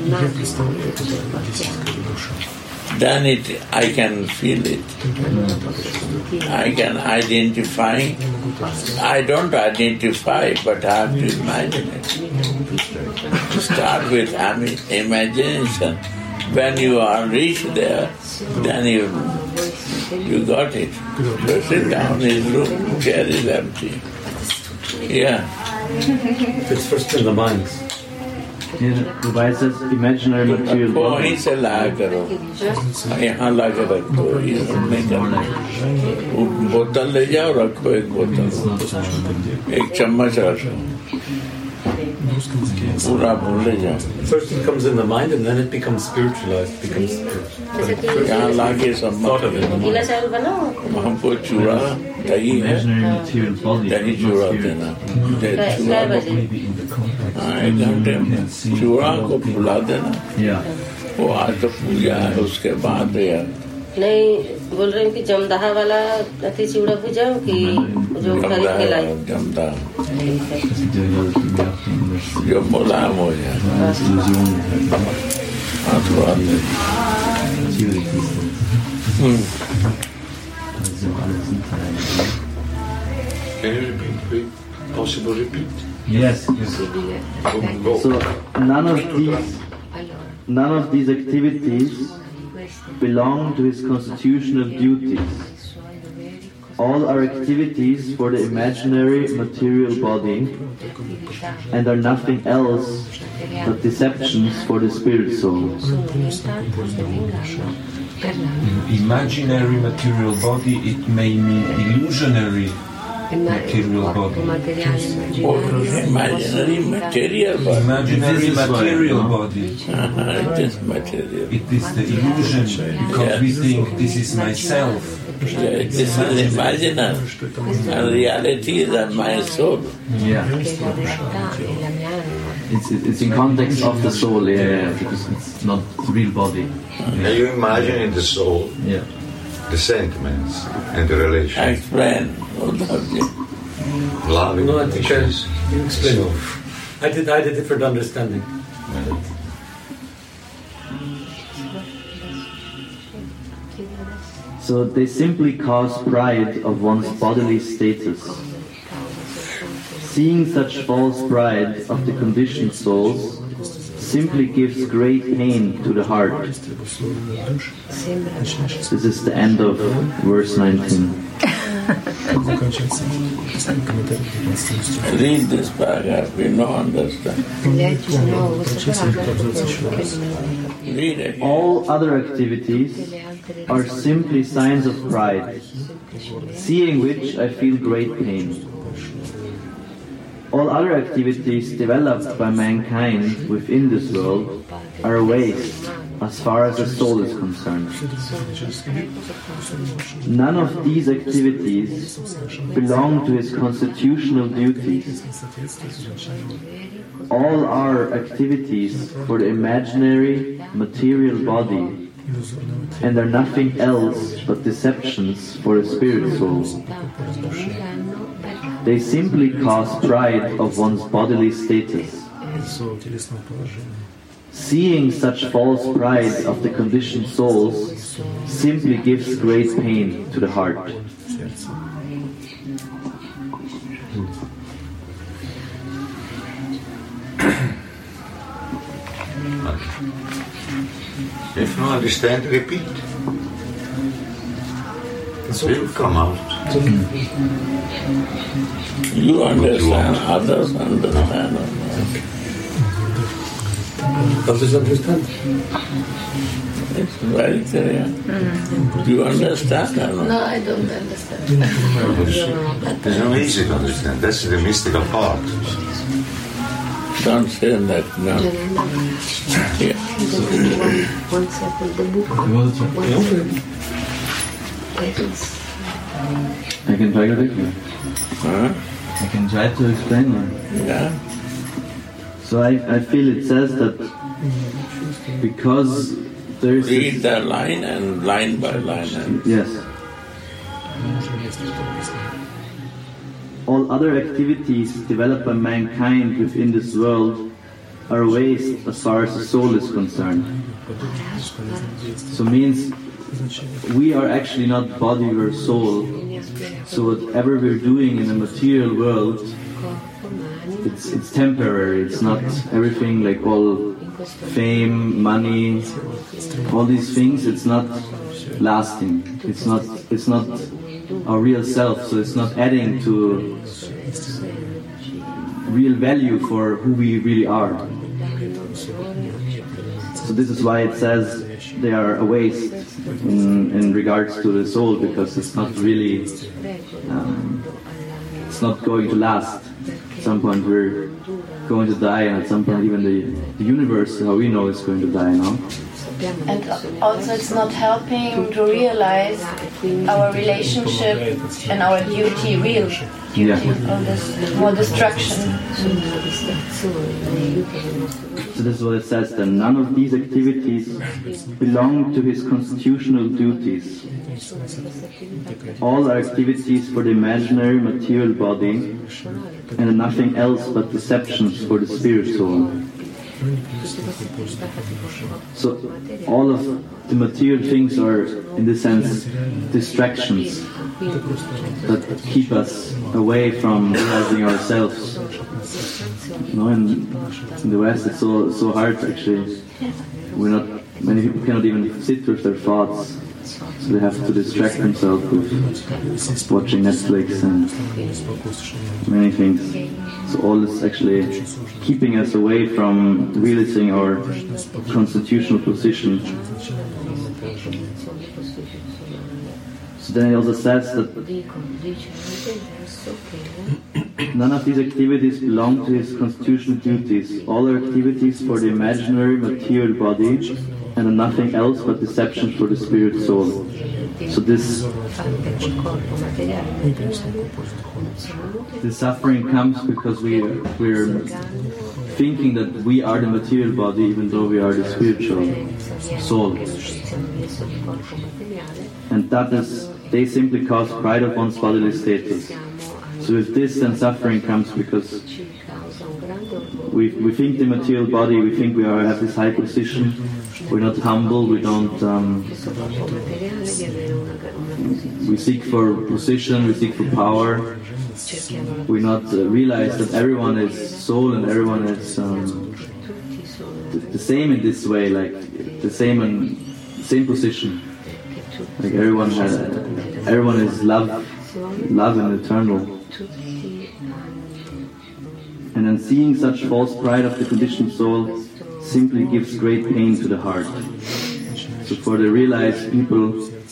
Then I can feel it. I can identify. I don't identify, but I have to imagine it. Start with imagination. When you are reached there, then you got it. So sit down, his room, chair is empty. Yeah. It's first in the mind. Why it says imaginary material body? वहीं से लाया करो, यहाँ ला के रखो, ये सब नहीं करना। बोतल ले जाओ, रखो एक बोतल, एक चम्मच रखो, पूरा भूल जाओ। First it comes in the mind and then it becomes spiritualized, becomes spiritual. यहाँ ला के सब हमको चूड़ा दही है, दही चूड़ा देना, चूड़ा को 1 घंटे में चूड़ा को फुला देना। वो आज तो पूजा है, उसके बाद यार नहीं बोल रहे हैं कि जमदाहा वाला अति चूड़ा भुजाओ कि जो खरीद के लाए जमदा जो मुलायम हो जाए। Can you repeat, please? Possible repeat? Yes. So none of these activities belong to his constitutional duties. all our activities for the imaginary material body and are nothing else but deceptions for the spirit soul. Imaginary material body, it may mean illusionary material body. Or imaginary material body. Imaginary material body. It is material. It is the illusion, because we think this is myself. Yeah, this is imaginary. And reality is my soul. Yeah. It's in context of the soul, because it's not real body. Can you imagine in the soul the sentiments and the relations? Explain. Loving. No, I think you explain. I had a different understanding. So they simply cause pride of one's bodily status. Seeing such false pride of the conditioned souls simply gives great pain to the heart. This is the end of verse 19. Read this paragraph, we don't understand. Read it. All other activities are simply signs of pride, seeing which I feel great pain. All other activities developed by mankind within this world are a waste as far as the soul is concerned. None of these activities belong to his constitutional duties. All are activities for the imaginary material body and are nothing else but deceptions for the spirit soul. They simply cause pride of one's bodily status. Seeing such false pride of the conditioned souls simply gives great pain to the heart. If you understand, repeat. It will come out. You understand, others understand. Others understand? It's very clear. Do you understand or not? No, I don't understand. It's not easy to understand. That's the mystical part. Don't say that now. Yeah. One second, the book. I can try to explain. I can try to explain. Yeah. So I feel it says that because there is... Read the line and line by line. Yes. All other activities developed by mankind within this world are a waste as far as the soul is concerned. So means we are actually not body or soul. So whatever we're doing in the material world, it's temporary. It's not everything like all fame, money, all these things. It's not lasting. It's not our real self. So it's not adding to real value for who we really are. So this is why it says they are a waste in regards to the soul, because it's not really, it's not going to last. At some point we're going to die, and at some point even the universe, how we know, is going to die now. And also it's not helping to realize our relationship and our duty, real duty, of this more destruction. So this is what it says then. None of these activities belong to his constitutional duties. All are activities for the imaginary material body and are nothing else but deceptions for the spirit soul. So all of the material things are, in this sense, distractions that keep us away from realizing ourselves. You know, in the West it's so hard actually. Many people cannot even sit with their thoughts. So they have to distract themselves with watching Netflix and many things. So all this actually keeping us away from realizing our constitutional position. So then he also says that none of these activities belong to his constitutional duties. All are activities for the imaginary material body and are nothing else but deception for the spirit soul. So this suffering comes because we're thinking that we are the material body even though we are the spiritual soul. And that is, they simply cause pride of one's bodily status. So with this then suffering comes because we think the material body, we think we have this high position, we're not humble, we don't, we seek for position, we seek for power, we not realize that everyone is soul and everyone is the same in this way, like the same position. Like everyone is love and eternal. And then seeing such false pride of the conditioned soul simply gives great pain to the heart. So for the realized people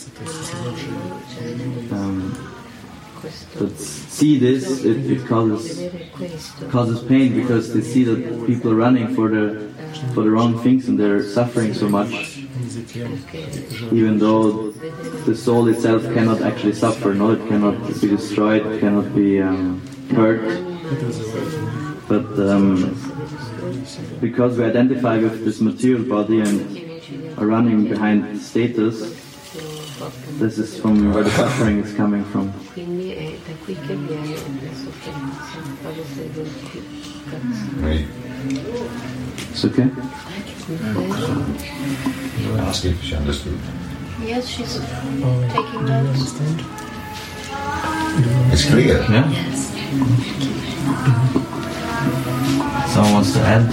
that see this, it causes pain because they see that people are running for the wrong things and they're suffering so much, even though the soul itself cannot actually suffer. No, it cannot be destroyed, it cannot be hurt. But because we identify with this material body and are running behind status, this is from where the suffering is coming from. It's okay? Ask if she understood. Yes, she's taking notes. It's clear. Yeah? Yes. Someone wants to add?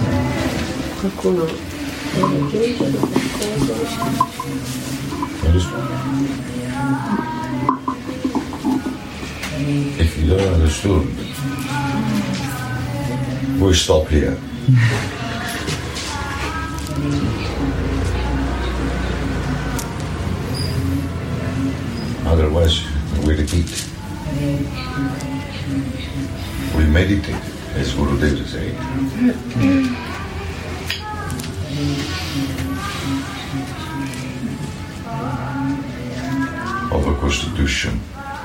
If you don't understand, we'll stop here. Otherwise, we repeat. We meditate, as Gurudev said. Of a constitution.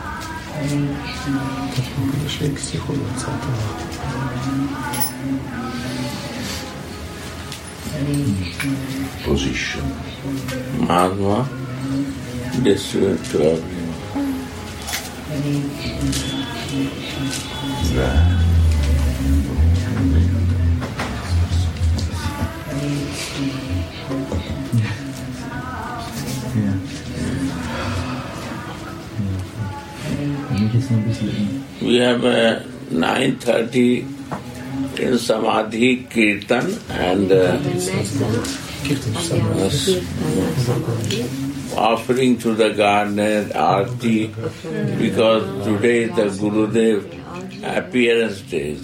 Position. Madhva, distribute to everyone. We have a 9:30 in Samadhi Kirtan and offering to the garden Aarti because today is the Gurudev appearance day.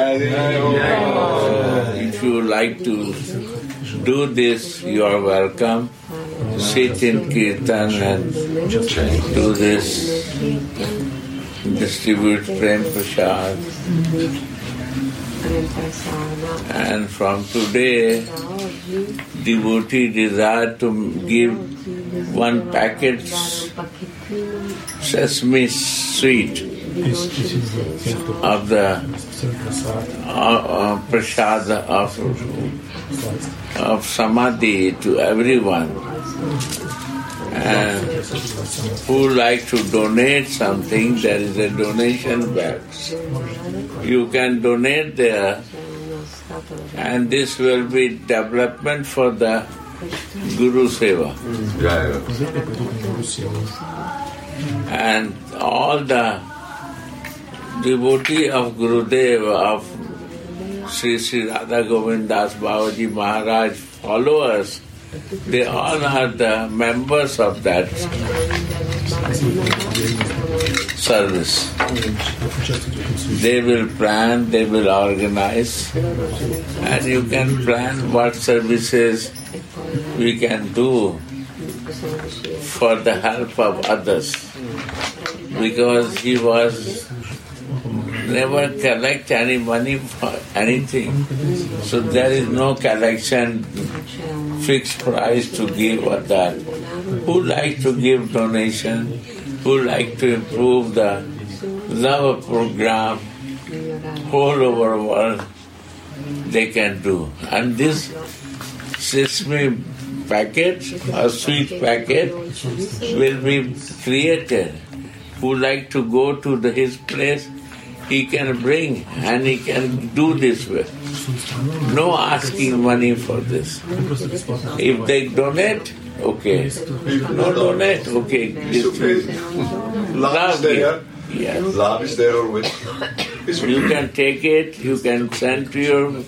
If you like to do this, you are welcome. Sit in Kirtan and do this. Distribute Prem Prasad. And from today, devotee desire to give one packet sesame sweet of the prasad of samadhi to everyone. And who like to donate something, there is a donation box. You can donate there, and this will be development for the Guru Seva. And all the devotee of Gurudev, of Sri Sri Radha Govind Das Babaji Maharaj followers they all are the members of that service. They will plan, they will organize, and you can plan what services we can do for the help of others. Because he was never collect any money for anything. So there is no collection fixed price to give or that. Who like to give donation, who like to improve the love program all over the world, they can do. And this sesame packet or sweet packet will be created. Who like to go to his place, he can bring and he can do this way. No asking money for this. If they donate, okay. No donate, okay. Love is there. Yes. Love is there always. You can take it, you can send to your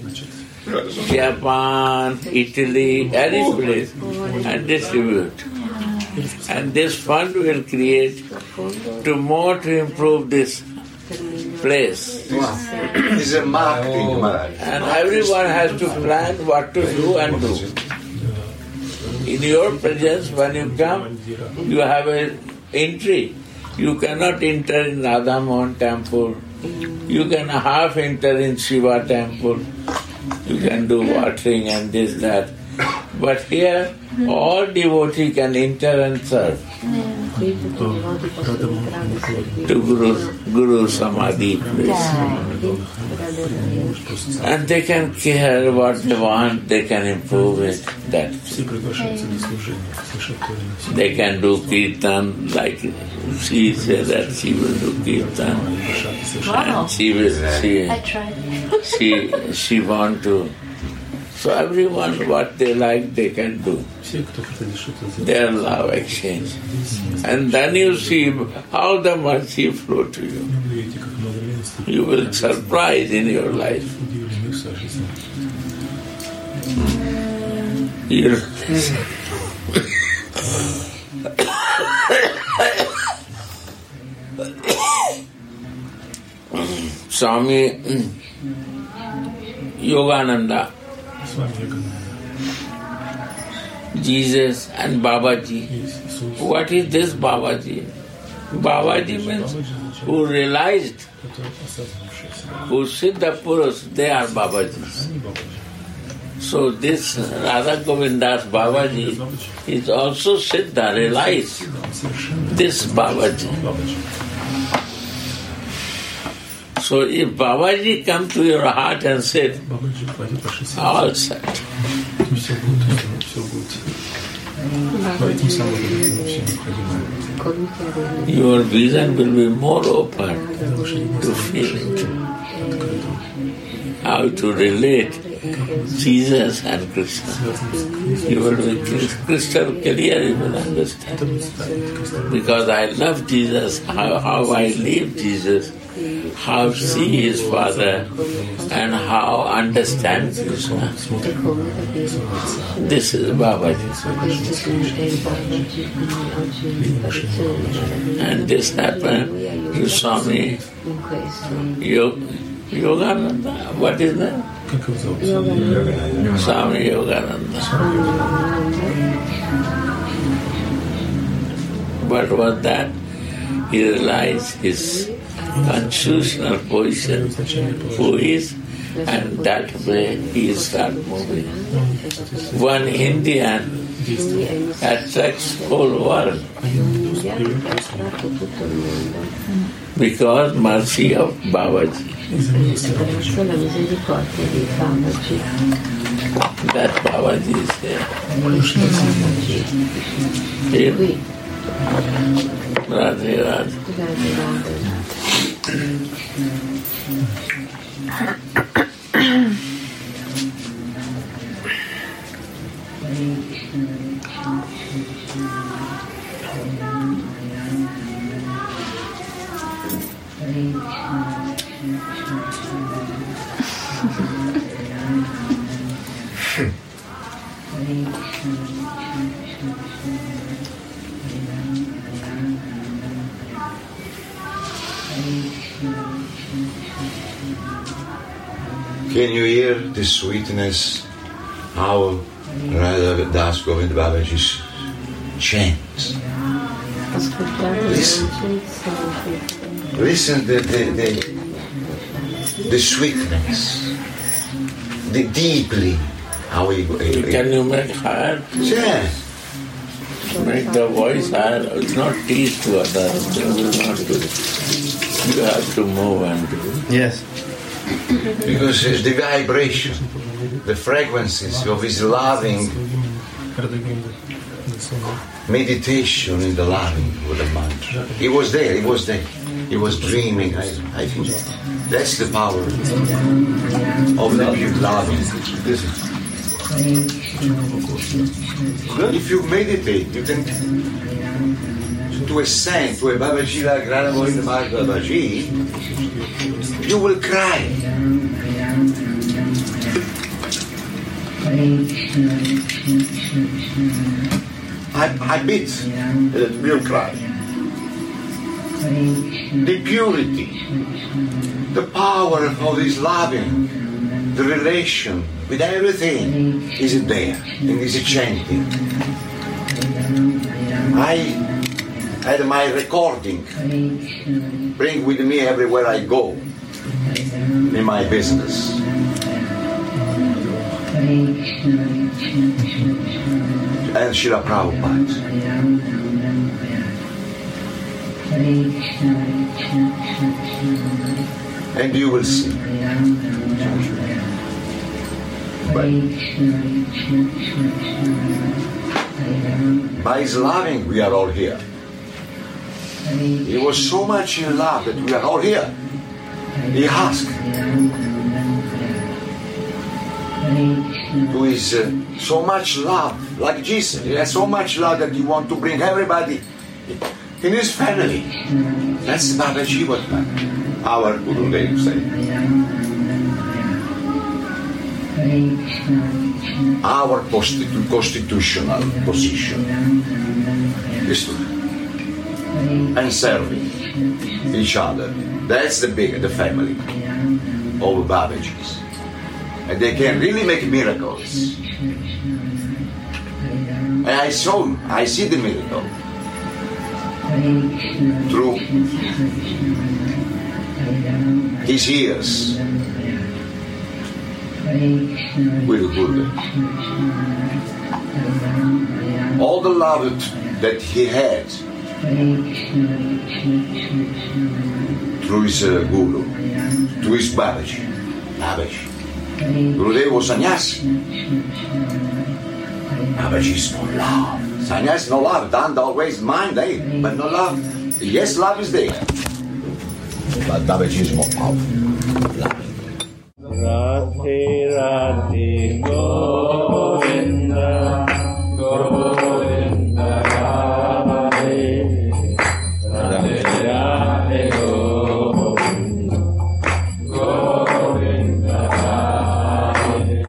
Japan, Italy, any place and distribute. And this fund will create to improve this place. It's a marketing man. And everyone has to plan what to do and do. In your presence, when you come, you have an entry. You cannot enter in Radha Mohan temple. You can half enter in Shiva temple. You can do watering and this, that. But here, all devotees can enter and serve. To Guru Samadhi place. And they can care what they want, they can improve it. That they can do kirtan, like she said that she will do kirtan. And she want to. So everyone, what they like, they can do. Their love exchange. And then you see how the mercy flow to you. You will surprise in your life. Swami Yogananda, Jesus and Babaji. What is this Babaji? Babaji means who realized, who Siddha Purush, they are Babajis. So this Radha Govindas Babaji is also Siddha, realized this Babaji. So if Babaji come to your heart and said, all set. Your vision will be more open to feel it. How to relate Jesus and Krishna. You will be crystal clear, you will understand. Because I love Jesus, how I live Jesus, how see his Father, and how understand Krishna. This is Babaji. And this happened to Swami Yogananda. What is that? Swami Yogananda. What was that? He realized his constitutional position, who is, and that way he started moving. One Indian attracts whole world because mercy of Babaji. That Babaji is there. Radhe Radhe. Can you hear the sweetness? How Radha Das Govind Babaji chants. Listen the sweetness, the deeply how he. Can you make higher? Yeah. Make the voice higher. It's not teach to others. They will not do it. You have to move and do it. Yes. Because it's the vibration, the frequencies of his loving meditation in the loving with the mantra. He was there. He was dreaming. I think that's the power of the pure loving. If you meditate, you can to a saint, to a Babaji like Radha Govinda Babaji, you will cry. I bet that will cry. The purity, the power of this loving, the relation with everything is there and is chanting. I had my recording, bring with me everywhere I go in my business. And Srila Prabhupada. And you will see. By his loving, we are all here. He was so much in love that we are all here. He asked to his so much love, like Jesus. He has so much love that he wants to bring everybody in his family. That's Babaji what our Gurudev said. Our constitutional position is to and serving each other. That's the family of Babajis. And they can really make miracles. And I see the miracle through his ears with Gurudev. All the love that he had through his Guru, to his Babaji. Gurudev was sannyasi. Babaji is no love. Sannyasi no love. Danda always mind there, but no love. Yes, love is there. But Babaji is more powerful. Radhe Radhe